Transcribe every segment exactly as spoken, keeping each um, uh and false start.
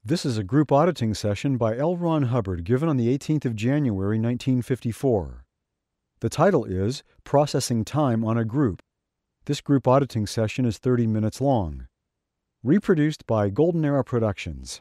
This is a group auditing session by L. Ron Hubbard given on the eighteenth of January, nineteen fifty-four. The title is Processing Time on a Group. This group auditing session is thirty minutes long. Reproduced by Golden Era Productions.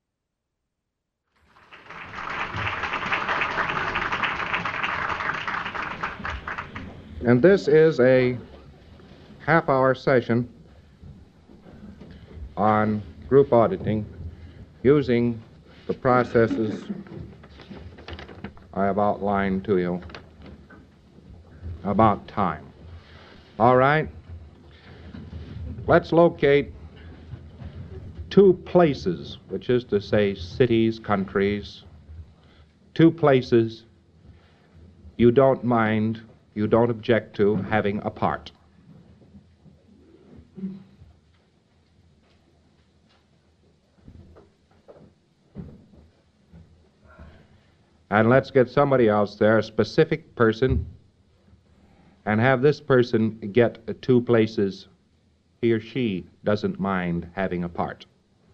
And this is a half-hour session on group auditing using the processes I have outlined to you about time. All right? Let's locate two places, which is to say cities, countries, two places you don't mind, you don't object to having apart. And let's get somebody else there, a specific person, and have this person get two places he or she doesn't mind having apart.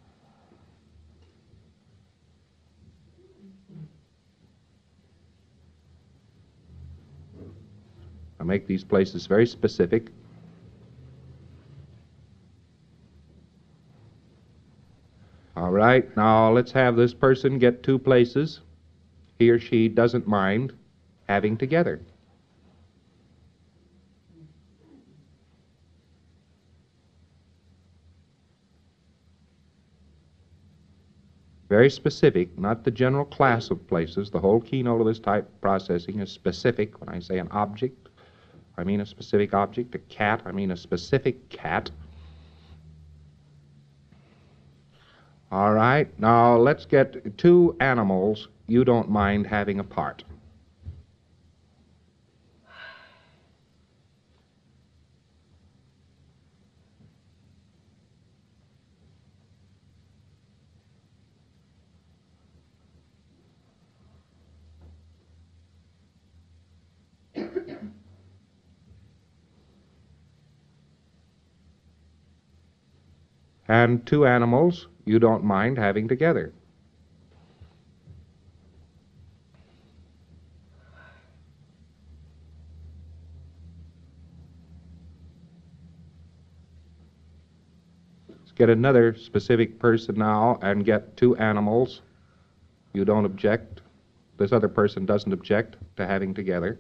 I make these places very specific. All right, now let's have this person get two places he or she doesn't mind having together. Very specific, not the general class of places. The whole keynote of this type processing is specific. When I say an object, I mean a specific object. A cat, I mean a specific cat. All right, now let's get two animals you don't mind having apart. And two animals you don't mind having together. Let's get another specific person now and get two animals you don't object, this other person doesn't object to having together.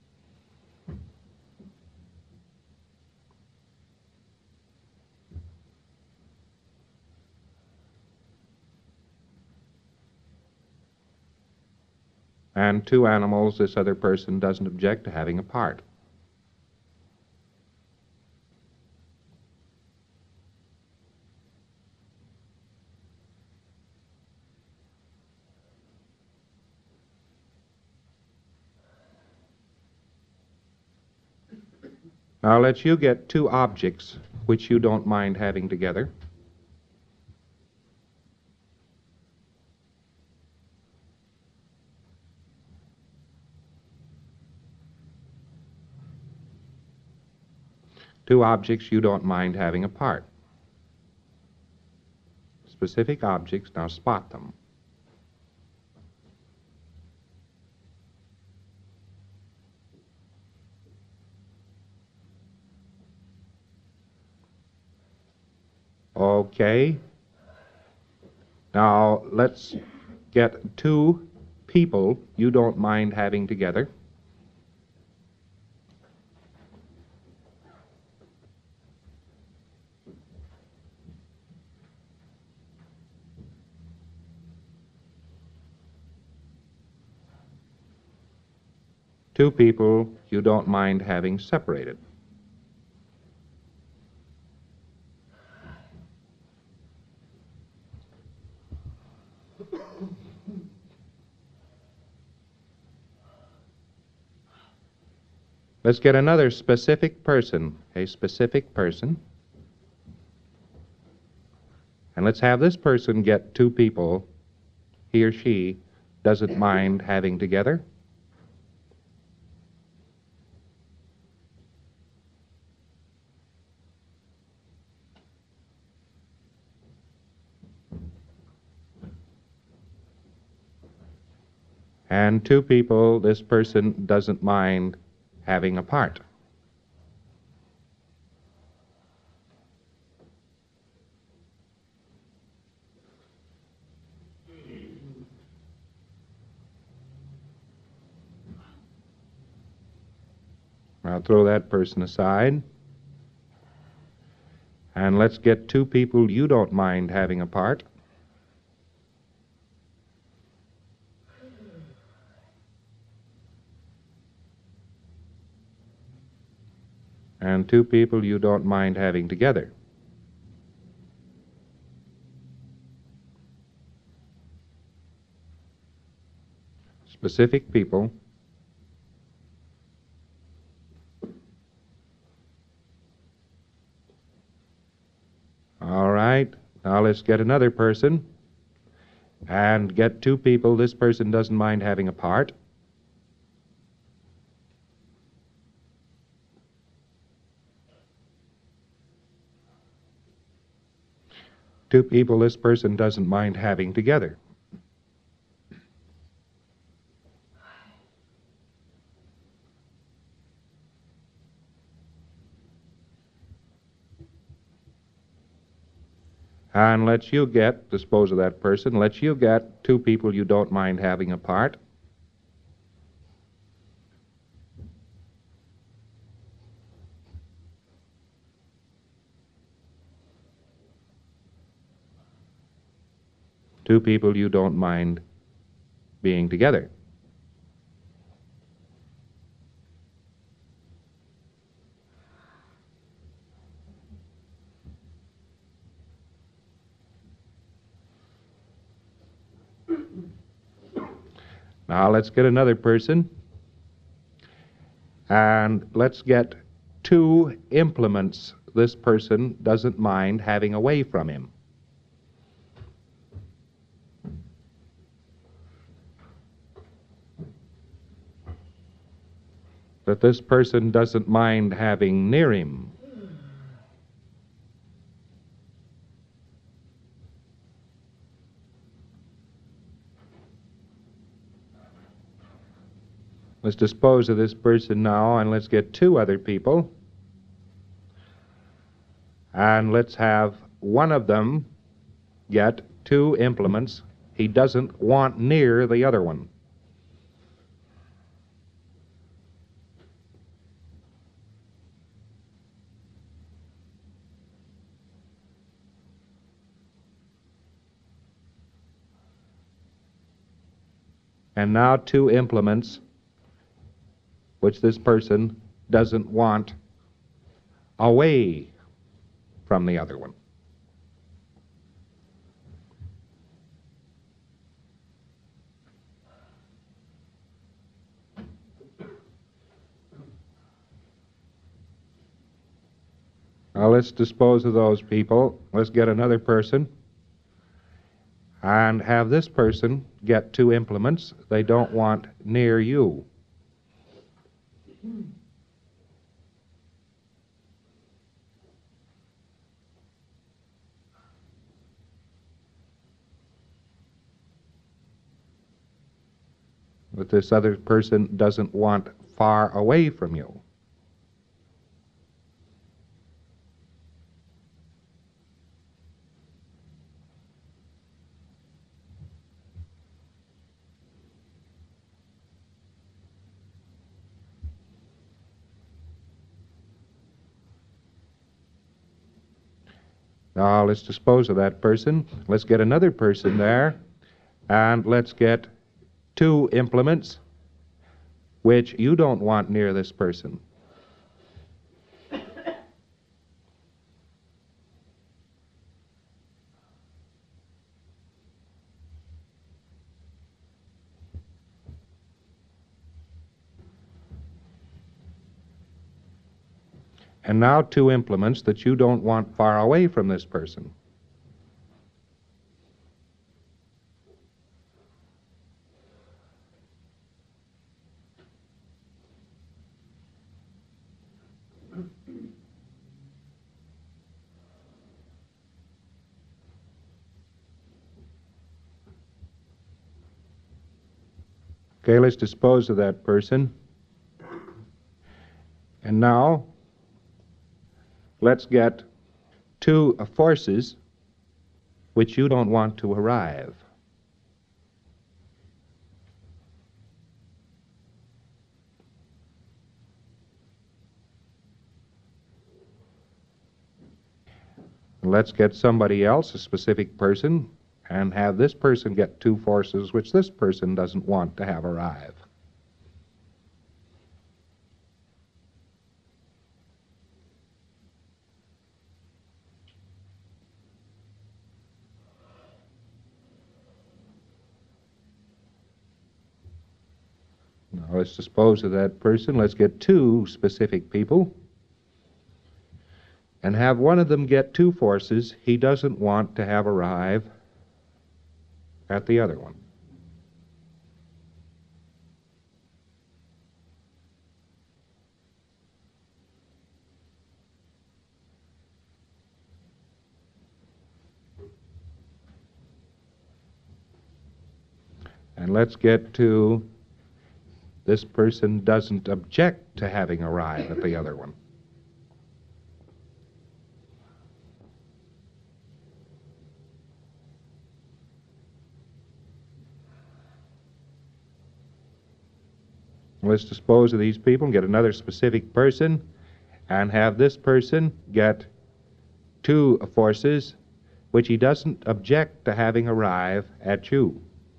And two animals this other person doesn't object to having apart. Now let you get two objects which you don't mind having together. Two objects you don't mind having apart. Specific objects, now spot them. Okay. Now let's get two people you don't mind having together. Two people you don't mind having separated. Let's get another specific person, a specific person, and let's have this person get two people he or she doesn't mind having together. and two people this person doesn't mind having apart. I'll throw that person aside. And let's get two people you don't mind having apart. And two people you don't mind having together. Specific people. All right, now let's get another person and get two people this person doesn't mind having apart. Two people this person doesn't mind having together. And let's you get, dispose of that person, let's you get two people you don't mind having apart. Two people you don't mind being together. Now let's get another person, and let's get two implements this person doesn't mind having away from him. That this person doesn't mind having near him. Let's dispose of this person now, and let's get two other people. And let's have one of them get two implements he doesn't want near the other one. And now two implements which this person doesn't want away from the other one. Now let's dispose of those people. Let's get another person and have this person get two implements they don't want near you. But this other person doesn't want far away from you. Now let's dispose of that person. Let's get another person there, and let's get two implements which you don't want near this person. And now two implements that you don't want far away from this person. Okay, let's dispose of that person. And now, let's get two forces which you don't want to arrive. Let's get somebody else, a specific person, and have this person get two forces which this person doesn't want to have arrive. Now let's dispose of that person. Let's get two specific people and have one of them get two forces he doesn't want to have arrive at the other one. And let's get to this person doesn't object to having arrive at the other one. Let's dispose of these people and get another specific person and have this person get two forces which he doesn't object to having arrive at you.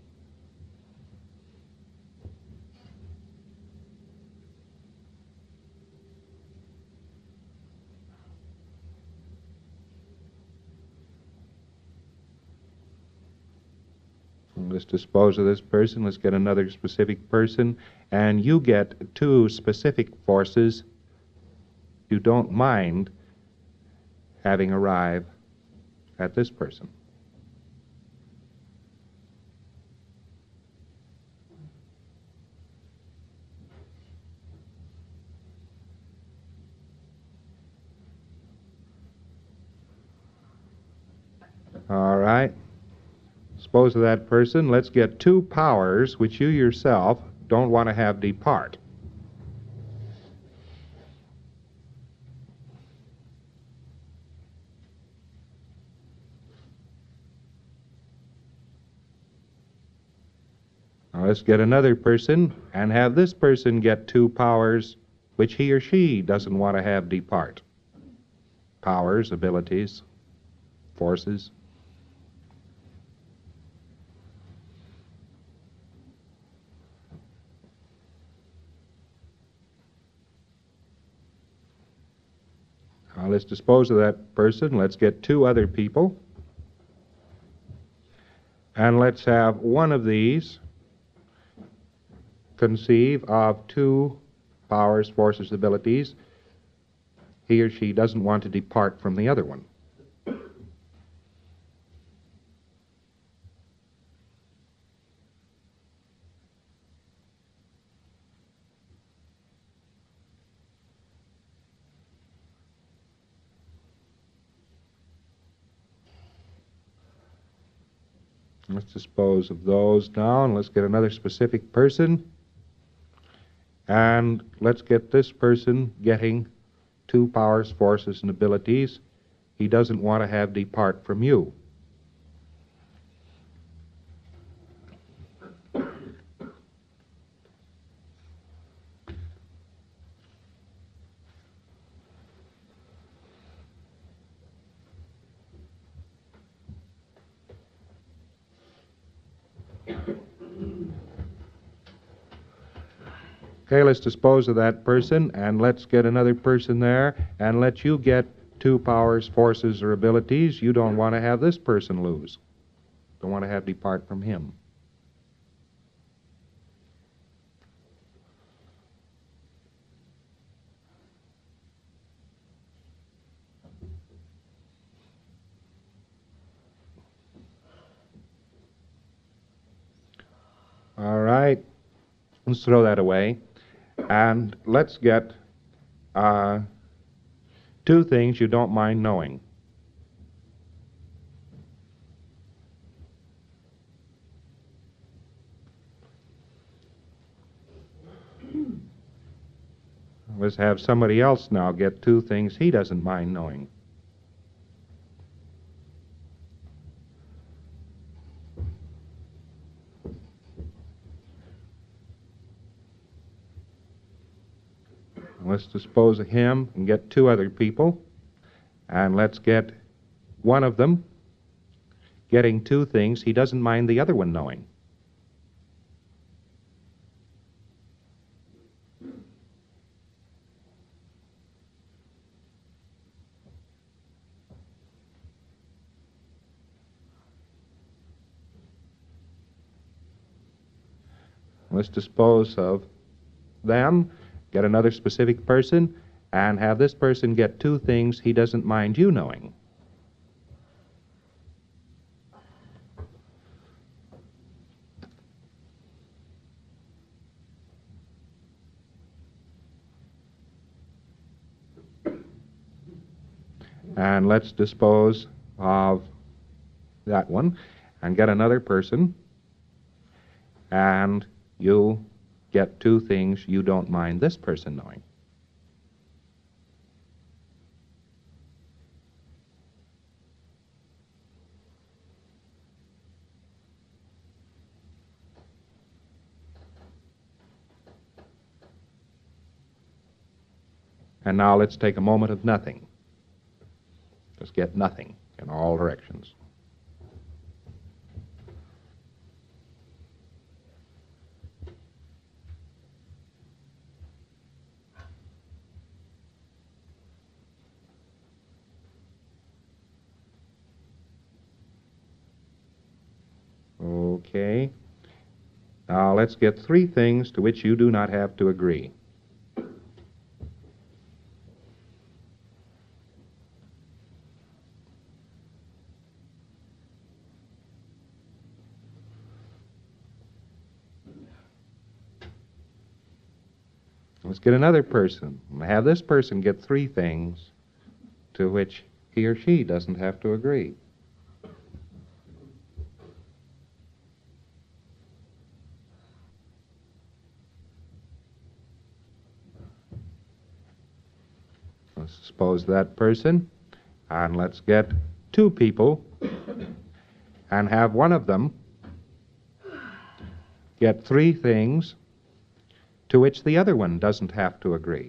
Let's dispose of this person. Let's get another specific person. And you get two specific forces you don't mind having arrive at this person. All right. Dispose of that person. Let's get two powers which you yourself don't want to have depart. Now let's get another person and have this person get two powers which he or she doesn't want to have depart. Powers, abilities, forces. Now let's dispose of that person. Let's get two other people. And let's have one of these conceive of two powers, forces, abilities he or she doesn't want to depart from the other one. Let's dispose of those now, and let's get another specific person. And let's get this person getting two powers, forces, and abilities he doesn't want to have depart from you. Okay, let's dispose of that person, and let's get another person there, and let you get two powers, forces, or abilities you don't want to have this person lose. Don't want to have depart from him. All right, let's throw that away. And let's get uh, two things you don't mind knowing. Let's have somebody else now get two things he doesn't mind knowing. Let's dispose of him and get two other people. And let's get one of them getting two things he doesn't mind the other one knowing. Let's dispose of them, get another specific person, and have this person get two things he doesn't mind you knowing. And let's dispose of that one and get another person, and you get two things you don't mind this person knowing. And now let's take a moment of nothing. Just get nothing in all directions. Okay. Now let's get three things to which you do not have to agree. Let's get another person. Have this person get three things to which he or she doesn't have to agree. Let's suppose that person, and let's get two people and have one of them get three things to which the other one doesn't have to agree.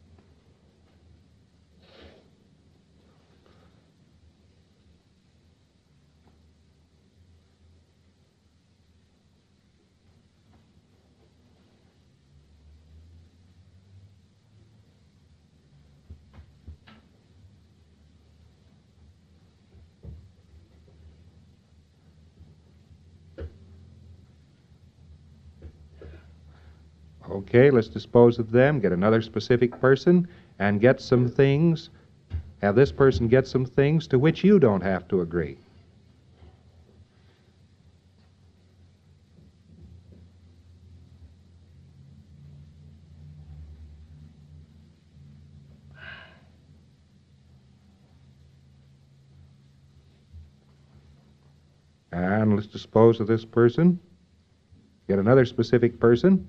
Okay, let's dispose of them, get another specific person, and get some things, have this person get some things to which you don't have to agree. And let's dispose of this person, get another specific person,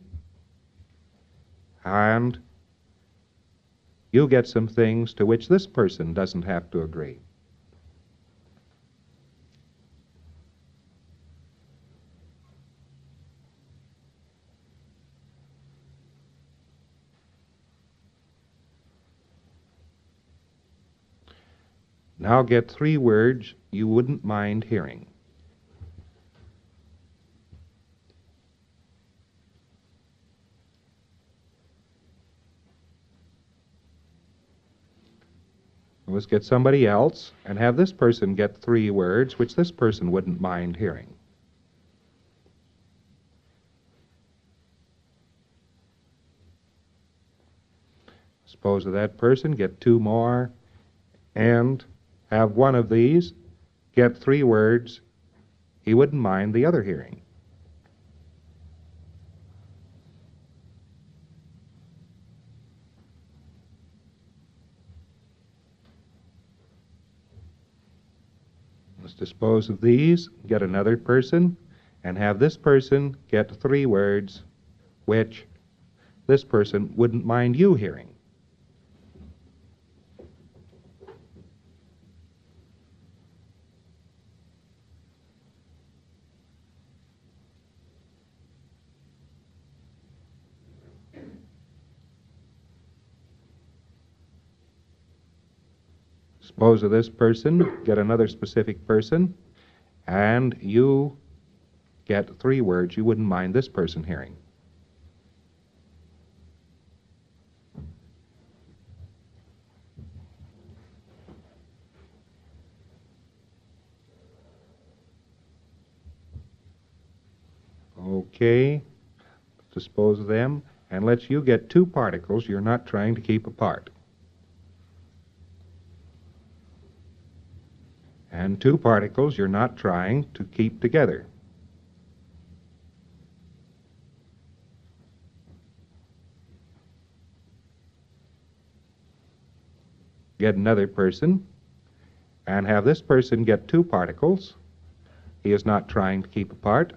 and you get some things to which this person doesn't have to agree. Now get three words you wouldn't mind hearing. Let's get somebody else and have this person get three words which this person wouldn't mind hearing. Suppose of that person get two more and have one of these get three words he wouldn't mind the other hearing. Let's dispose of these, get another person, and have this person get three words which this person wouldn't mind you hearing. Suppose of this person, get another specific person, and you get three words you wouldn't mind this person hearing. Okay, dispose of them, and let's you get two particles you're not trying to keep apart. And two particles you're not trying to keep together. Get another person, and have this person get two particles he is not trying to keep apart.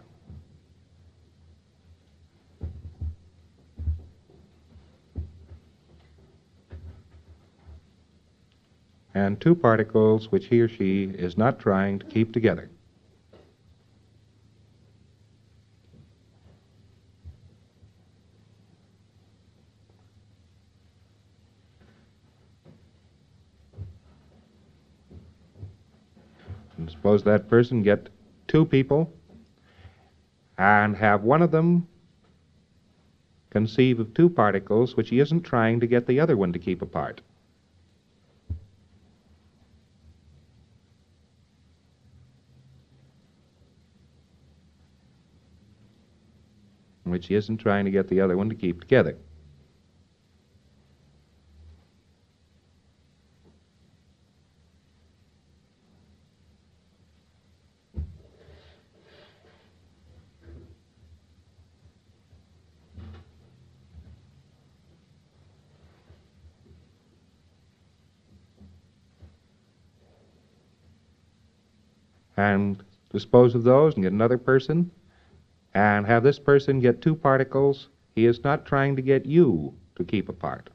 And two particles which he or she is not trying to keep together. And suppose that person get two people, and have one of them conceive of two particles which he isn't trying to get the other one to keep apart. Which he isn't trying to get the other one to keep together. And dispose of those and get another person, and have this person get two particles he is not trying to get you to keep apart.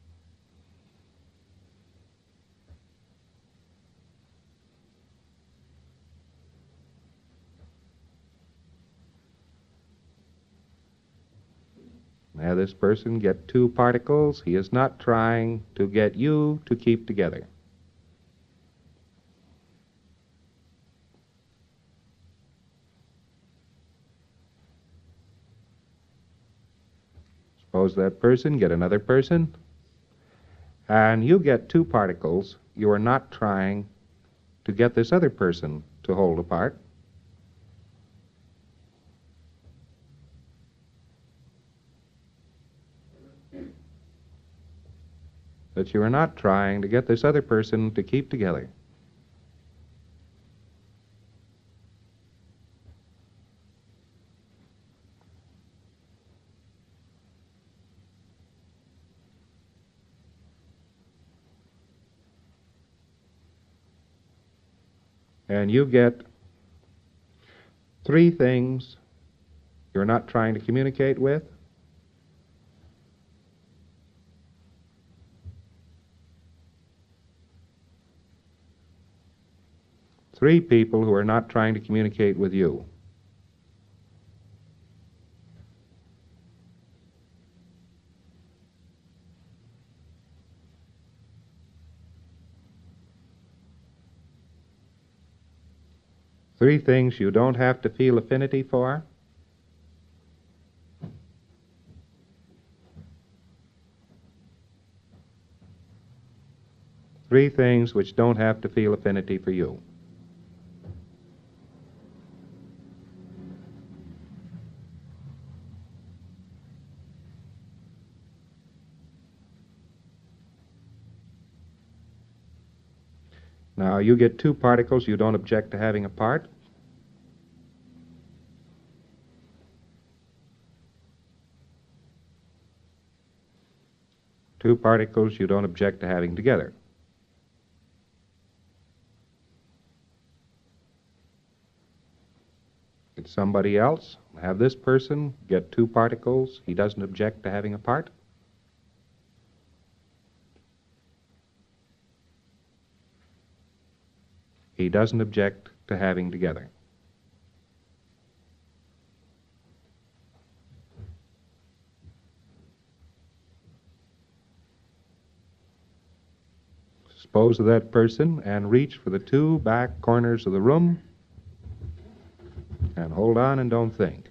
Have this person get two particles he is not trying to get you to keep together. Suppose that person get another person, and you get two particles you are not trying to get this other person to hold apart. That you are not trying to get this other person to keep together. And you get three things you're not trying to communicate with, three people who are not trying to communicate with you. Three things you don't have to feel affinity for. Three things which don't have to feel affinity for you. Now, you get two particles you don't object to having apart. Two particles you don't object to having together. It's somebody else. Have this person get two particles he doesn't object to having apart. He doesn't object to having together. dispose of that person and reach for the two back corners of the room and hold on and don't think.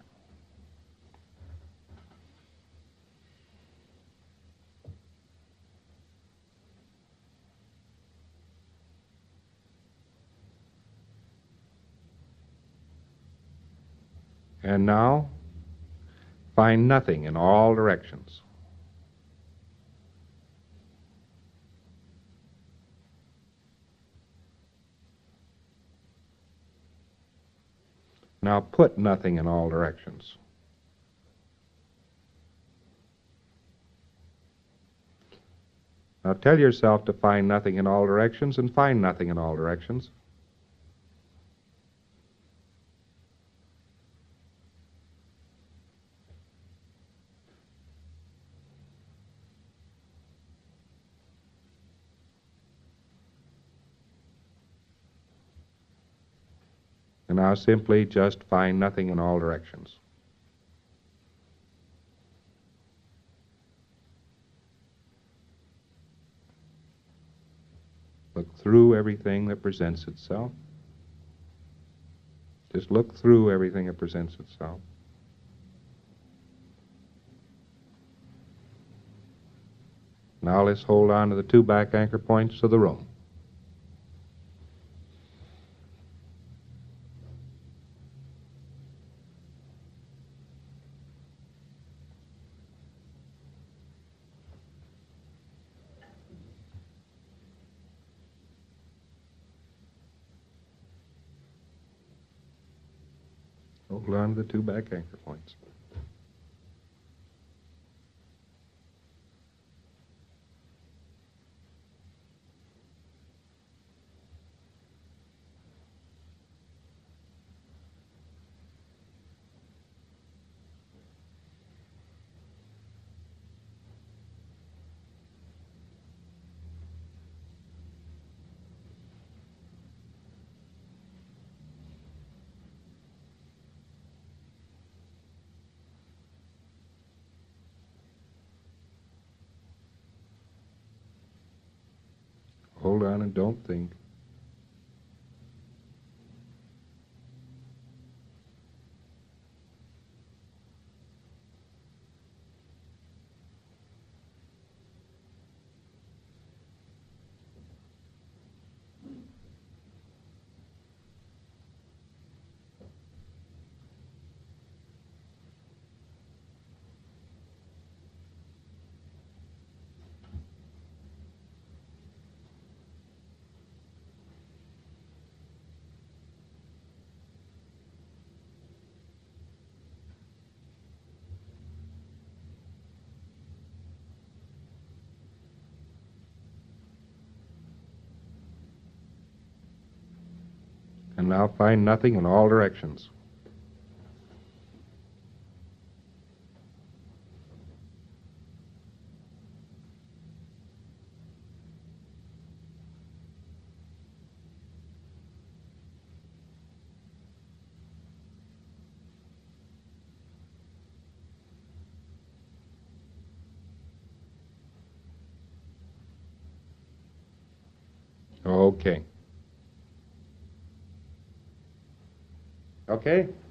And now, find nothing in all directions. Now put nothing in all directions. Now tell yourself to find nothing in all directions and find nothing in all directions. And now simply just find nothing in all directions. Look through everything that presents itself. Just look through everything that presents itself. Now let's hold on to the two back anchor points of the room. Hold on to the two back anchor points. Hold on and don't think. And now find nothing in all directions. Okay. Okay?